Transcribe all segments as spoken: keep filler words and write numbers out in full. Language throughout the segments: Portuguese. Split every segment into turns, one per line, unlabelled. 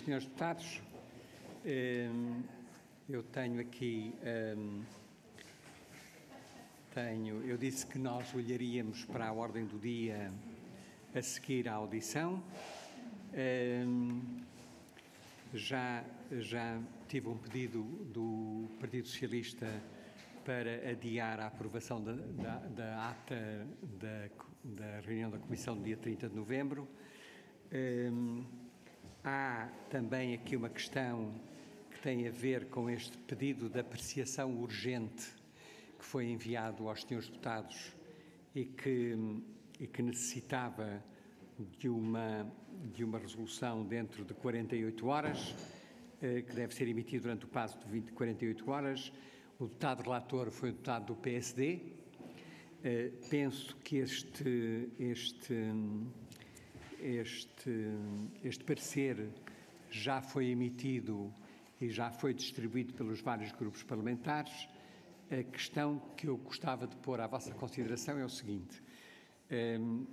senhores deputados, eu tenho aqui, tenho, eu disse que nós olharíamos para a ordem do dia a seguir à audição. Já, já tive um pedido do Partido Socialista para adiar a aprovação da, da, da ata da, da reunião da Comissão do dia trinta de novembro. Um, há também aqui uma questão que tem a ver com este pedido de apreciação urgente que foi enviado aos senhores deputados e que, e que necessitava de uma, de uma resolução dentro de quarenta e oito horas, eh, que deve ser emitido durante o prazo de vinte, quarenta e oito horas. O deputado relator foi o deputado do P S D. Uh, penso que este, este, este, este parecer já foi emitido e já foi distribuído pelos vários grupos parlamentares. A questão que eu gostava de pôr à vossa consideração é o seguinte. Um,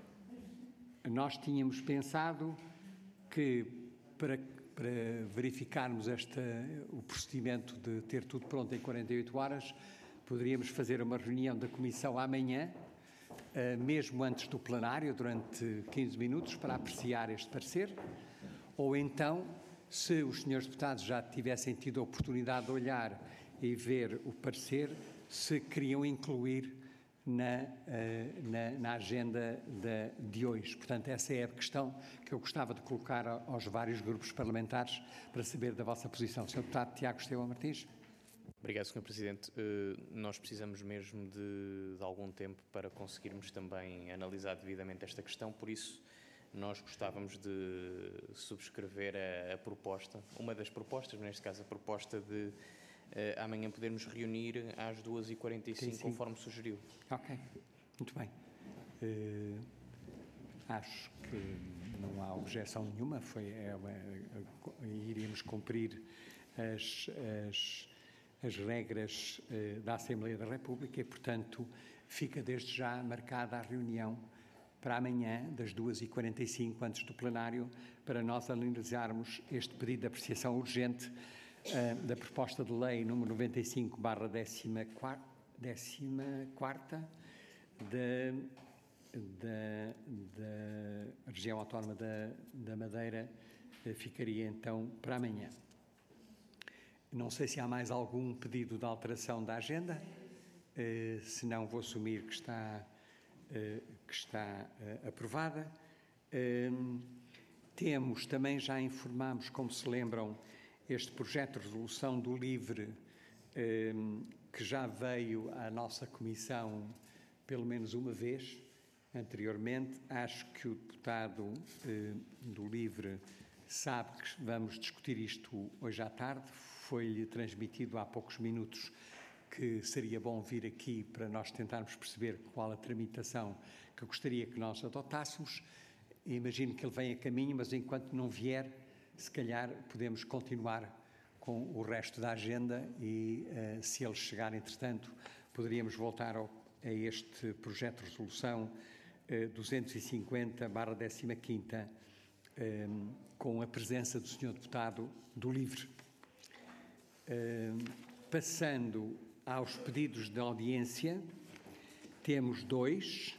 nós tínhamos pensado que para para verificarmos esta, o procedimento de ter tudo pronto em quarenta e oito horas, poderíamos fazer uma reunião da Comissão amanhã, mesmo antes do plenário, durante quinze minutos, para apreciar este parecer, ou então, se os senhores deputados já tivessem tido a oportunidade de olhar e ver o parecer, se queriam incluir Na, na, na agenda de, de hoje. Portanto, essa é a questão que eu gostava de colocar aos vários grupos parlamentares para saber da vossa posição. senhor Deputado Tiago Estevão Martins.
Obrigado, senhor Presidente. Uh, nós precisamos mesmo de, de algum tempo para conseguirmos também analisar devidamente esta questão, por isso nós gostávamos de subscrever a, a proposta, uma das propostas, neste caso a proposta de Uh, amanhã podermos reunir às duas e quarenta e cinco, conforme sugeriu.
Ok, muito bem. Uh, acho que não há objeção nenhuma, foi, é, é, iríamos cumprir as, as, as regras uh, da Assembleia da República e, portanto, fica desde já marcada a reunião para amanhã, das duas e quarenta e cinco, antes do plenário, para nós analisarmos este pedido de apreciação urgente Uh, da proposta de lei número noventa e cinco barra décima quarta da, da, da região autónoma da, da Madeira, uh, ficaria então para amanhã. Não sei se há mais algum pedido de alteração da agenda, uh, se não vou assumir que está, uh, que está uh, aprovada. Uh, temos, também já informámos, como se lembram, este projeto de resolução do LIVRE, eh, que já veio à nossa comissão pelo menos uma vez anteriormente. Acho que o deputado eh, do LIVRE sabe que vamos discutir isto hoje à tarde. Foi-lhe transmitido há poucos minutos que seria bom vir aqui para nós tentarmos perceber qual a tramitação que eu gostaria que nós adotássemos. Imagino que ele vem a caminho, mas enquanto não vier, se calhar podemos continuar com o resto da agenda e, uh, se ele chegar, entretanto, poderíamos voltar ao, a este projeto de resolução uh, duzentos e cinquenta barra décima quinta, um, com a presença do senhor deputado do LIVRE. Uh, passando aos pedidos de audiência, temos dois.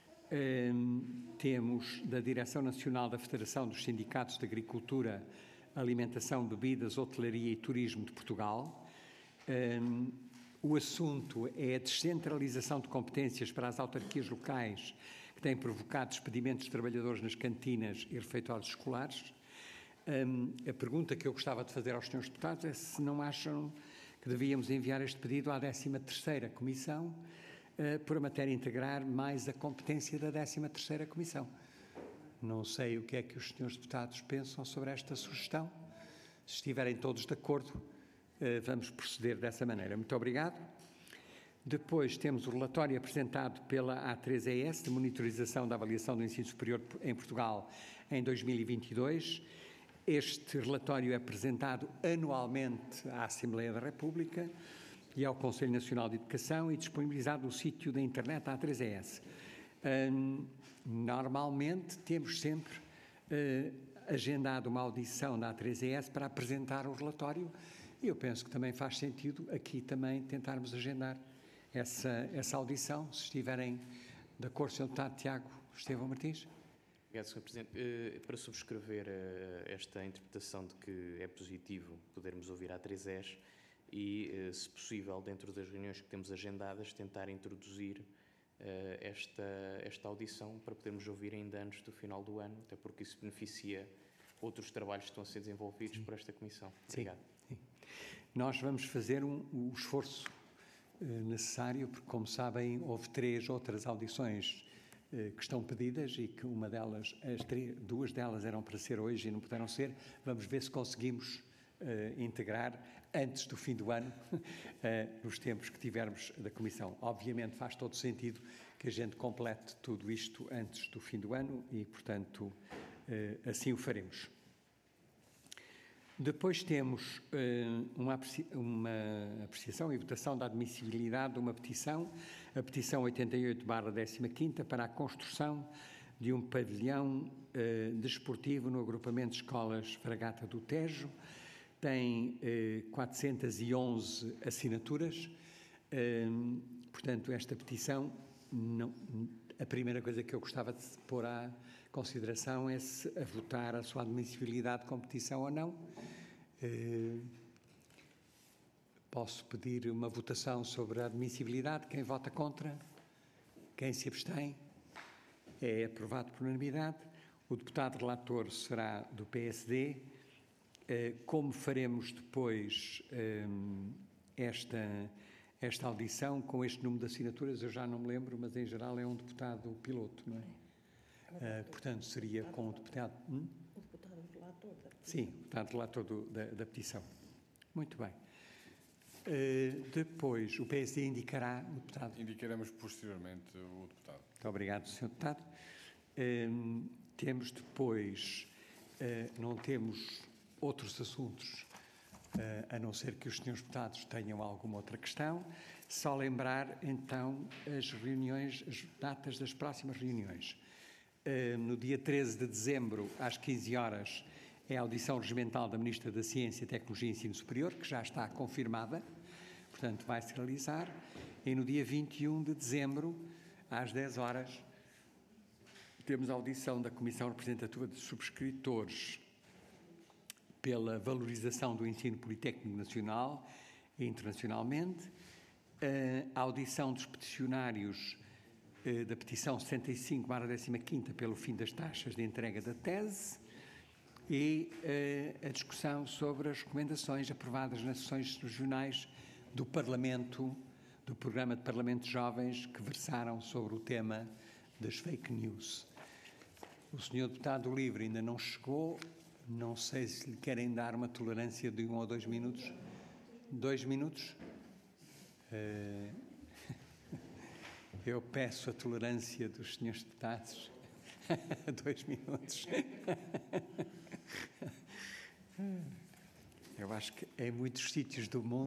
Um, temos da Direção Nacional da Federação dos Sindicatos de Agricultura, Alimentação, Bebidas, Hotelaria e Turismo de Portugal. Um, o assunto é a descentralização de competências para as autarquias locais, que tem provocado despedimentos de trabalhadores nas cantinas e refeitórios escolares. Um, a pergunta que eu gostava de fazer aos senhores deputados é se não acham que devíamos enviar este pedido à décima terceira Comissão, Uh, por a matéria integrar mais a competência da décima terceira Comissão. Não sei o que é que os senhores deputados pensam sobre esta sugestão. Se estiverem todos de acordo, uh, vamos proceder dessa maneira. Muito obrigado. Depois temos o relatório apresentado pela A três E S de monitorização da avaliação do ensino superior em Portugal em dois mil e vinte e dois. Este relatório é apresentado anualmente à Assembleia da República e ao Conselho Nacional de Educação e disponibilizado no sítio da internet A três E S. Um, normalmente temos sempre uh, agendado uma audição da A três E S para apresentar o relatório e eu penso que também faz sentido aqui também tentarmos agendar essa, essa audição, se estiverem de acordo, senhor Deputado Tiago Estevão Martins.
Obrigado, senhor Presidente. Uh, para subscrever uh, esta interpretação de que é positivo podermos ouvir a A três E S e, uh, se possível, dentro das reuniões que temos agendadas, tentar introduzir uh, esta, esta audição para podermos ouvir ainda antes do final do ano, até porque isso beneficia outros trabalhos que estão a ser desenvolvidos Sim. por esta Comissão. Obrigado.
Sim. Sim. Nós vamos fazer um, um esforço uh, necessário, porque, como sabem, houve três outras audições que estão pedidas e que uma delas, as três, duas delas eram para ser hoje e não puderam ser. Vamos ver se conseguimos uh, integrar antes do fim do ano, uh, nos tempos que tivermos da Comissão. Obviamente faz todo sentido que a gente complete tudo isto antes do fim do ano e, portanto, uh, assim o faremos. Depois temos uh, uma, apreci uma apreciação e votação da admissibilidade de uma petição, a petição oitenta e oito barra quinze, para a construção de um pavilhão uh, desportivo no agrupamento de escolas Fragata do Tejo. Tem uh, quatrocentas e onze assinaturas, uh, portanto, esta petição, não, a primeira coisa que eu gostava de pôr à consideração é se a votar a sua admissibilidade com petição ou não. Uh, posso pedir uma votação sobre a admissibilidade. Quem vota contra? Quem se abstém? É aprovado por unanimidade. O deputado relator será do P S D. Uh, como faremos depois uh, esta, esta audição com este número de assinaturas, eu já não me lembro, mas em geral é um deputado piloto, não é? Uh, portanto, seria com o deputado... Hum?
O deputado relator da petição.
Sim, o deputado relator do, da, da petição. Muito bem. Uh, depois, o P S D indicará o deputado.
Indicaremos posteriormente o deputado.
Muito obrigado, senhor Deputado. Uh, temos depois, uh, não temos outros assuntos, uh, a não ser que os senhores deputados tenham alguma outra questão. Só lembrar, então, as reuniões, as datas das próximas reuniões. Uh, no dia treze de dezembro, às quinze horas, é a audição regimental da Ministra da Ciência, Tecnologia e Ensino Superior, que já está confirmada, portanto vai-se realizar. E no dia vinte e um de dezembro, às dez horas, temos a audição da Comissão Representativa de Subscritores pela valorização do ensino politécnico nacional e internacionalmente, a audição dos peticionários da petição sessenta e cinco barra quinze pelo fim das taxas de entrega da tese e uh, a discussão sobre as recomendações aprovadas nas sessões regionais do Parlamento, do Programa de Parlamento de Jovens, que versaram sobre o tema das fake news. O senhor deputado Livre ainda não chegou, não sei se lhe querem dar uma tolerância de um ou dois minutos. Dois minutos? Uh, Eu peço a tolerância dos senhores deputados. Dois minutos. Eu acho que em muitos sítios do mundo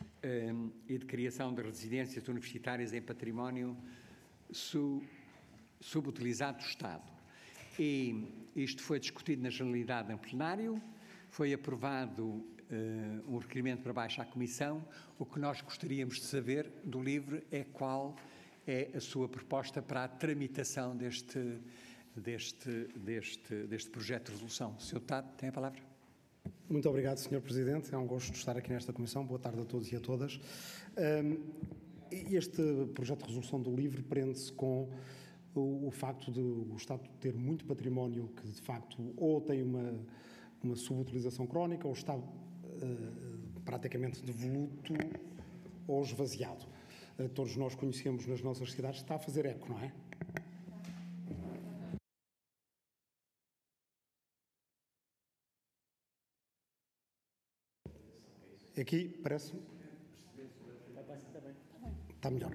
um, e de criação de residências universitárias em património su, subutilizado do Estado. E isto foi discutido na Generalidade em plenário, foi aprovado uh, um requerimento para baixo à Comissão. O que nós gostaríamos de saber do LIVRE é qual é a sua proposta para a tramitação deste, deste, deste, deste projeto de resolução. senhor Deputado, tem a palavra.
Muito obrigado, senhor Presidente. É um gosto de estar aqui nesta Comissão. Boa tarde a todos e a todas. Este projeto de resolução do LIVRE prende-se com o, o facto de o Estado ter muito património que, de facto, ou tem uma, uma subutilização crónica ou está uh, praticamente devoluto ou esvaziado. Uh, todos nós conhecemos nas nossas cidades, está a fazer eco, não é? Aqui parece. Está melhor.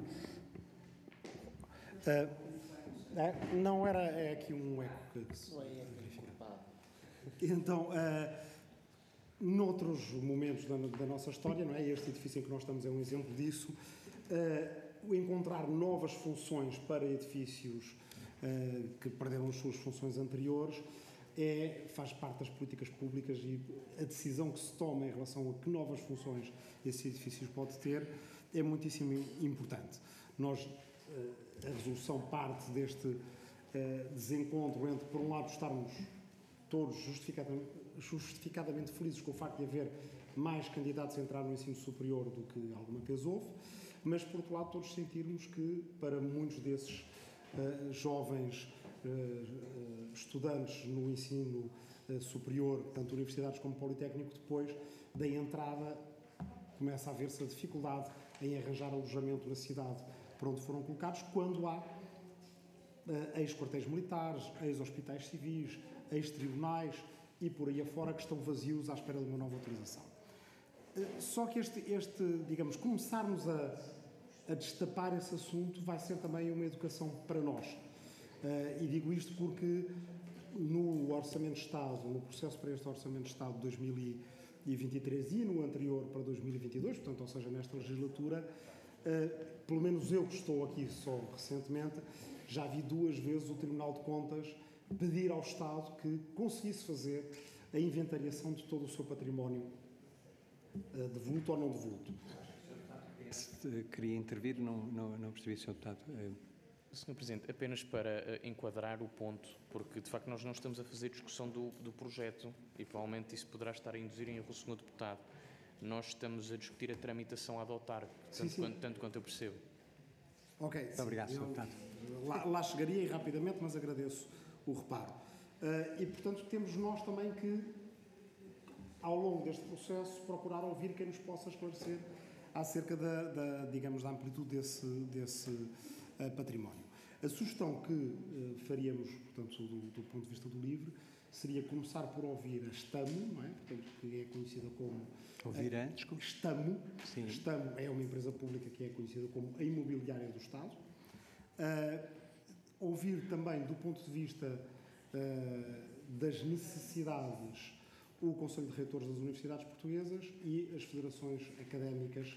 Uh, é, não era é aqui um eco que, que se verifica. Então, uh, noutros momentos da, da nossa história, não é? Este edifício em que nós estamos é um exemplo disso. Uh, encontrar novas funções para edifícios uh, que perderam as suas funções anteriores É, faz parte das políticas públicas e a decisão que se toma em relação a que novas funções esses edifícios pode ter é muitíssimo importante. Nós, a resolução parte deste desencontro entre, por um lado, estarmos todos justificadamente, justificadamente felizes com o facto de haver mais candidatos a entrar no ensino superior do que alguma vez houve, mas, por outro lado, todos sentirmos que, para muitos desses uh, jovens Uh, estudantes no ensino uh, superior, tanto universidades como politécnico, depois da entrada começa a haver-se a dificuldade em arranjar alojamento na cidade para onde foram colocados, quando há uh, ex-quartéis militares, ex-hospitais civis, ex-tribunais e por aí afora que estão vazios à espera de uma nova utilização. Uh, só que este, este, digamos, começarmos a, a destapar esse assunto vai ser também uma educação para nós. Uh, e digo isto porque no Orçamento de Estado, no processo para este Orçamento de Estado de dois mil e vinte e três e no anterior para dois mil e vinte e dois, portanto, ou seja, nesta legislatura, uh, pelo menos eu que estou aqui só recentemente, já vi duas vezes o Tribunal de Contas pedir ao Estado que conseguisse fazer a inventariação de todo o seu património, uh, devoluto ou não devoluto.
Se queria intervir, não, não, não percebi, senhor Deputado.
senhor Presidente, apenas para uh, enquadrar o ponto, porque de facto nós não estamos a fazer discussão do, do projeto e provavelmente isso poderá estar a induzir em erro o senhor Deputado. Nós estamos a discutir a tramitação a adotar, tanto, sim, sim. Quanto, tanto quanto eu percebo.
Ok.
Muito obrigado, senhor Deputado.
Lá, lá chegaria e rapidamente, mas agradeço o reparo. Uh, e, portanto, temos nós também que, ao longo deste processo, procurar ouvir quem nos possa esclarecer acerca da, da digamos, da amplitude desse, desse uh, património. A sugestão que uh, faríamos, portanto, do, do ponto de vista do LIVRE, seria começar por ouvir a Stamo, não é? Portanto, que é conhecida como...
Ouvir a...
Uh, Stamo.
Sim.
Stamo é uma empresa pública que é conhecida como a Imobiliária do Estado. Uh, ouvir também, do ponto de vista uh, das necessidades, o Conselho de Reitores das Universidades Portuguesas e as federações académicas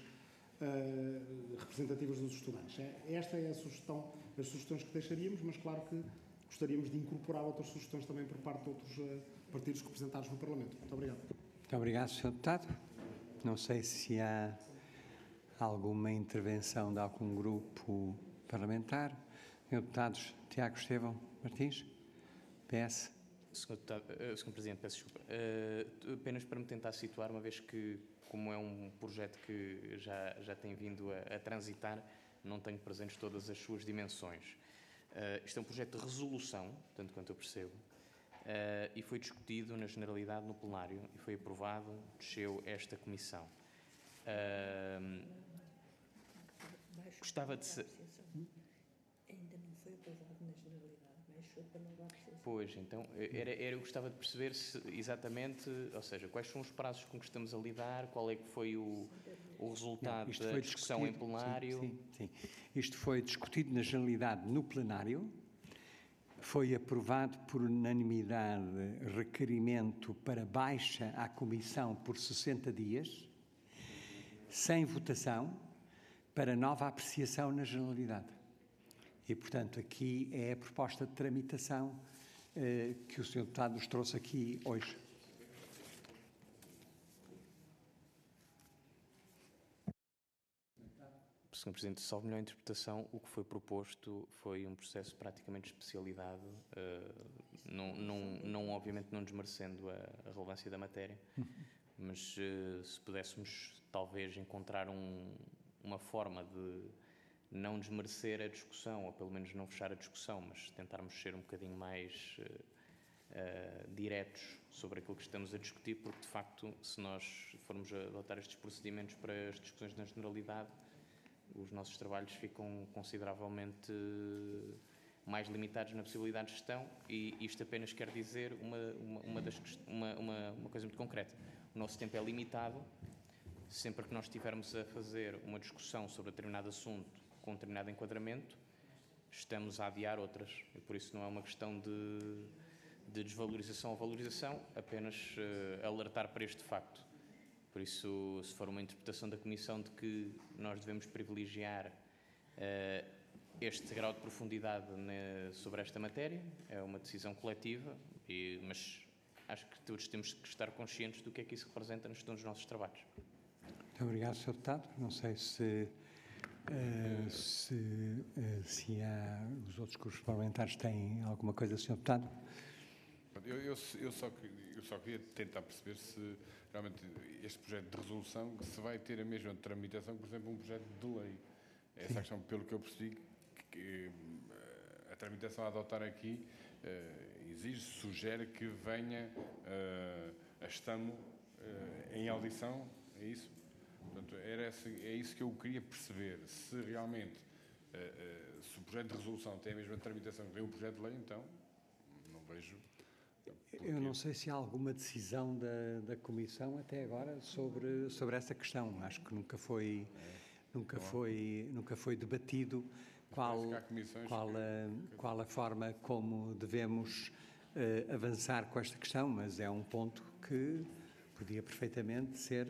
uh, representativas dos estudantes. Esta é a sugestão, as sugestões que deixaríamos, mas claro que gostaríamos de incorporar outras sugestões também por parte de outros uh, partidos representados no Parlamento. Muito obrigado.
Muito obrigado, senhor Deputado. Não sei se há alguma intervenção de algum grupo parlamentar. senhor Deputados Tiago Estevão Martins, P S.
senhor Deputado, uh, senhor Presidente, peço desculpa. Uh, apenas para me tentar situar, uma vez que, como é um projeto que já, já tem vindo a, a transitar, não tenho presentes todas as suas dimensões. Uh, isto é um projeto de resolução, tanto quanto eu percebo, uh, e foi discutido na generalidade no plenário e foi aprovado, desceu esta comissão. Uh, gostava de ser...
Ainda não foi aprovado na generalidade, mas foi para não dar abstenção.
Pois, então, era, era, eu gostava de perceber se, exatamente, ou seja, quais são os prazos com que estamos a lidar, qual é que foi o, o resultado não, da discussão em plenário.
Sim, sim, sim. Isto foi discutido na generalidade no plenário, foi aprovado por unanimidade requerimento para baixa à Comissão por sessenta dias, sem votação para nova apreciação na generalidade. E, portanto, aqui é a proposta de tramitação eh, que o senhor Deputado nos trouxe aqui hoje.
senhor Presidente, salvo melhor interpretação, o que foi proposto foi um processo praticamente de especialidade, uh, não, não, não, obviamente não desmerecendo a, a relevância da matéria, mas uh, se pudéssemos talvez encontrar um, uma forma de não desmerecer a discussão, ou pelo menos não fechar a discussão, mas tentarmos ser um bocadinho mais uh, uh, diretos sobre aquilo que estamos a discutir, porque de facto, se nós formos a adotar estes procedimentos para as discussões na generalidade, os nossos trabalhos ficam consideravelmente mais limitados na possibilidade de gestão, e isto apenas quer dizer uma, uma, uma, das, uma, uma, uma coisa muito concreta. O nosso tempo é limitado. Sempre que nós estivermos a fazer uma discussão sobre determinado assunto com um determinado enquadramento, estamos a adiar outras. E por isso não é uma questão de, de desvalorização ou valorização, apenas uh, alertar para este facto. Por isso, se for uma interpretação da Comissão de que nós devemos privilegiar uh, este grau de profundidade ne, sobre esta matéria, é uma decisão coletiva, e, mas acho que todos temos que estar conscientes do que é que isso representa na gestão dos nossos trabalhos.
Muito obrigado, senhor Deputado. Não sei se, uh, se, uh, se há, os outros grupos parlamentares têm alguma coisa, senhor Deputado.
Eu, eu, eu, só, eu só queria tentar perceber se realmente este projeto de resolução se vai ter a mesma tramitação que, por exemplo, um projeto de lei. Essa questão, pelo que eu percebi, que, que a tramitação a adotar aqui uh, exige, sugere que venha uh, a estamo uh, em audição, é isso? Portanto, era esse, é isso que eu queria perceber. Se realmente, uh, uh, se o projeto de resolução tem a mesma tramitação que tem o projeto de lei, então não vejo...
Eu não sei se há alguma decisão da, da Comissão até agora sobre, sobre essa questão. Acho que nunca foi, é. nunca foi, nunca foi debatido qual, qual, a, qual a forma como devemos uh, avançar com esta questão, mas é um ponto que podia perfeitamente ser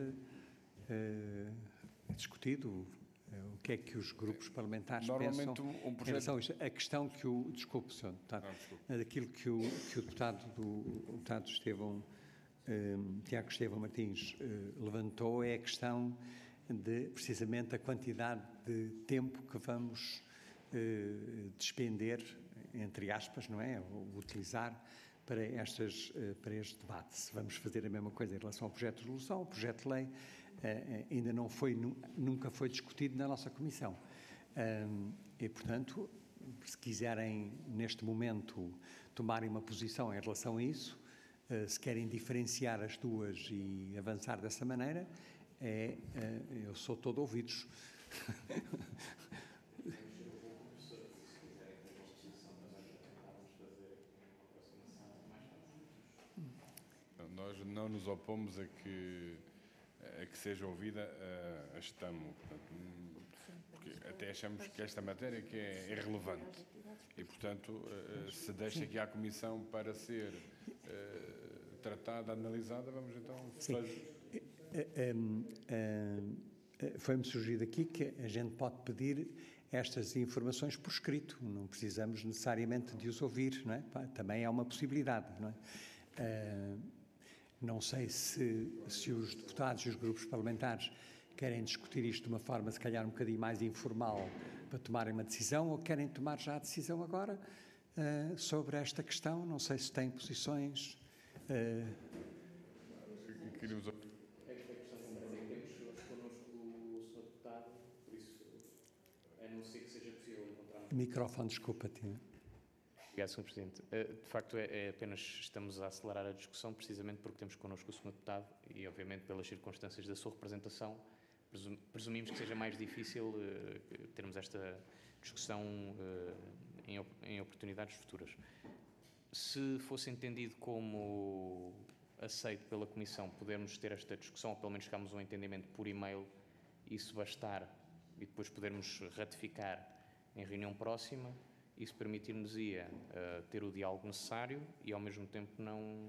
uh, discutido. O que é que os grupos parlamentares pensam
um, um projeto...
em relação a isto? A questão que o... Desculpe, senhor Deputado. Não, desculpe. Aquilo que o, que o deputado, do, o deputado Estevão, um, Tiago Estevão Martins uh, levantou é a questão de, precisamente, a quantidade de tempo que vamos uh, despender, entre aspas, não é? Ou utilizar para, estas, uh, para este debate. Se vamos fazer a mesma coisa em relação ao projeto de resolução, ao projeto de lei, Uh, ainda não foi, nunca foi discutido na nossa Comissão. Um, e, portanto, se quiserem, neste momento, tomarem uma posição em relação a isso, uh, se querem diferenciar as duas e avançar dessa maneira, é, uh, eu sou todo ouvidos.
Nós não nos opomos a que a que seja ouvida a, a estamo, portanto, porque até achamos que esta matéria que é, é relevante e, portanto, uh, se deixa aqui à Comissão para ser uh, tratada, analisada, vamos então fazer...
Um, um, foi-me sugerido aqui que a gente pode pedir estas informações por escrito, não precisamos necessariamente de os ouvir, não é? Também é uma possibilidade, não é? Uh, Não sei se, se os deputados e os grupos parlamentares querem discutir isto de uma forma, se calhar, um bocadinho mais informal para tomarem uma decisão, ou querem tomar já a decisão agora uh, sobre esta questão. Não sei se têm posições... Uh...
Queríamos...
É a questão concreta. Temos hoje connosco o senhor Deputado, por isso, a não ser que seja possível encontrar...
Microfone, desculpa-te.
Obrigado, senhor Presidente. De facto, é, é apenas estamos a acelerar a discussão, precisamente porque temos connosco o senhor Deputado e, obviamente, pelas circunstâncias da sua representação, presum, presumimos que seja mais difícil uh, termos esta discussão uh, em, em oportunidades futuras. Se fosse entendido como aceito pela Comissão podermos ter esta discussão, ou pelo menos chegarmos a um entendimento por e-mail, isso bastar e depois podermos ratificar em reunião próxima, isso permitir-nos-ia uh, ter o diálogo necessário e, ao mesmo tempo, não,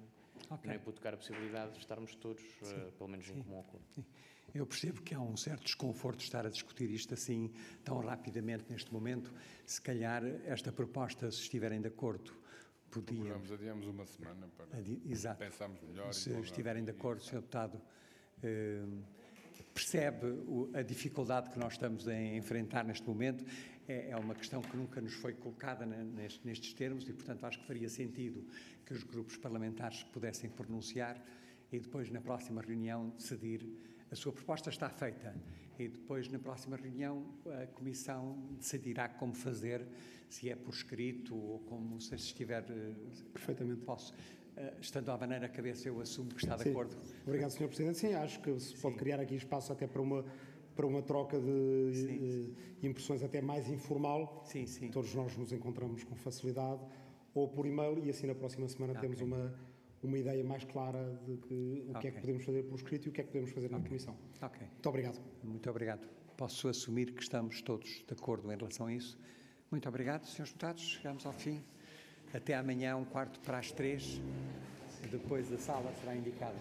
Ok.
não hipotecar a possibilidade de estarmos todos, uh, pelo menos, em comum acordo.
Sim. Eu percebo que há um certo desconforto de estar a discutir isto assim tão rapidamente neste momento. Se calhar esta proposta, se estiverem de acordo, podiam...
Procuramos, adiamos uma semana para
Adi- Exato.
pensarmos melhor.
Se
e voltar
estiverem de
e-
acordo, senhor Deputado, eh, percebe o- a dificuldade que nós estamos a enfrentar neste momento. É, é uma questão que nunca nos foi colocada ne- neste- nestes termos e, portanto, acho que faria sentido que os grupos parlamentares pudessem pronunciar e depois, na próxima reunião, decidir. A sua proposta está feita e depois, na próxima reunião, a Comissão decidirá como fazer, se é por escrito ou como, se estiver... eh,
Perfeitamente.
Posso. Eh, estando à maneira a cabeça, eu assumo que está de
Sim.
acordo.
Obrigado, senhor Presidente. Sim, acho que se pode criar aqui espaço até para uma, para uma troca de
Sim.
eh, impressões até mais informal.
Sim, sim.
Todos nós nos encontramos com facilidade, ou por e-mail, e assim na próxima semana
Ok.
temos uma, uma ideia mais clara de que, o que é que
Ok.
podemos fazer por escrito e o que é que podemos fazer na Comissão.
Ok.
Muito obrigado.
Muito obrigado. Posso assumir que estamos todos de acordo em relação a isso. Muito obrigado, senhores deputados. Chegamos ao fim. Até amanhã, um quarto para as três. Depois a sala será indicada.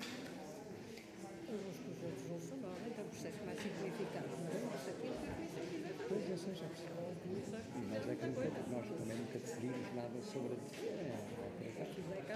Uns que os outros não são nada, então processo mais simplificado. Não sei o que é
Pois, eu sei, já percebi. E nós, é que nunca, nós também nunca decidimos nada sobre... É,